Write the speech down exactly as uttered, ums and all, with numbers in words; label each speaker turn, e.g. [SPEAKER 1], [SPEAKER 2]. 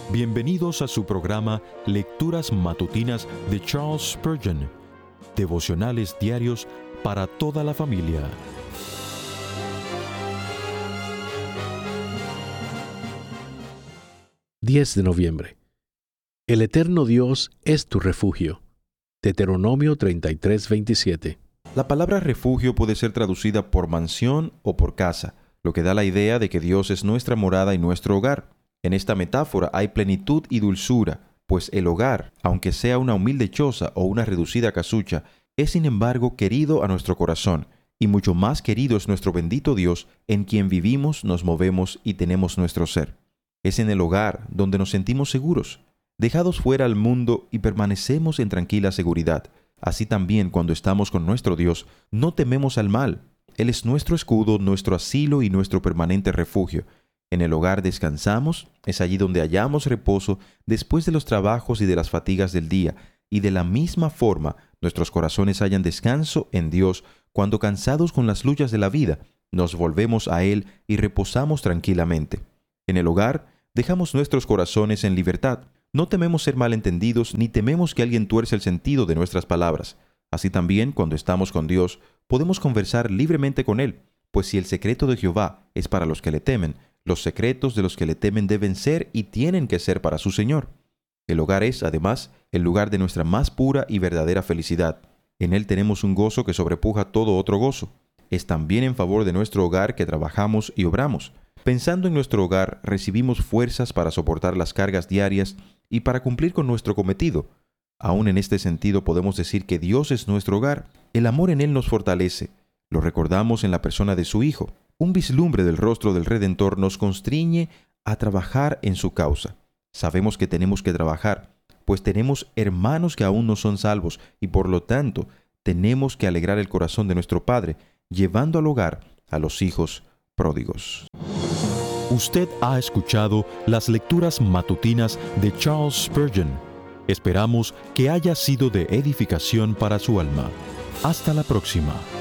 [SPEAKER 1] Bienvenidos a su programa Lecturas Matutinas de Charles Spurgeon, devocionales diarios para toda la familia.
[SPEAKER 2] diez de noviembre. El eterno Dios es tu refugio. Deuteronomio treinta y tres, veintisiete.
[SPEAKER 3] La palabra refugio puede ser traducida por mansión o por casa, lo que da la idea de que Dios es nuestra morada y nuestro hogar. En esta metáfora hay plenitud y dulzura, pues el hogar, aunque sea una humilde choza o una reducida casucha, es sin embargo querido a nuestro corazón, y mucho más querido es nuestro bendito Dios, en quien vivimos, nos movemos y tenemos nuestro ser. Es en el hogar donde nos sentimos seguros, dejados fuera al mundo y permanecemos en tranquila seguridad. Así también cuando estamos con nuestro Dios, no tememos al mal. Él es nuestro escudo, nuestro asilo y nuestro permanente refugio. En el hogar descansamos, es allí donde hallamos reposo después de los trabajos y de las fatigas del día, y de la misma forma nuestros corazones hallan descanso en Dios cuando, cansados con las luchas de la vida, nos volvemos a Él y reposamos tranquilamente. En el hogar dejamos nuestros corazones en libertad. No tememos ser malentendidos ni tememos que alguien tuerce el sentido de nuestras palabras. Así también, cuando estamos con Dios, podemos conversar libremente con Él, pues si el secreto de Jehová es para los que le temen, los secretos de los que le temen deben ser y tienen que ser para su Señor. El hogar es, además, el lugar de nuestra más pura y verdadera felicidad. En él tenemos un gozo que sobrepuja todo otro gozo. Es también en favor de nuestro hogar que trabajamos y obramos. Pensando en nuestro hogar, recibimos fuerzas para soportar las cargas diarias y para cumplir con nuestro cometido. Aún en este sentido podemos decir que Dios es nuestro hogar. El amor en él nos fortalece. Lo recordamos en la persona de su Hijo. Un vislumbre del rostro del Redentor nos constriñe a trabajar en su causa. Sabemos que tenemos que trabajar, pues tenemos hermanos que aún no son salvos y por lo tanto tenemos que alegrar el corazón de nuestro Padre, llevando al hogar a los hijos pródigos.
[SPEAKER 1] Usted ha escuchado las lecturas matutinas de Charles Spurgeon. Esperamos que haya sido de edificación para su alma. Hasta la próxima.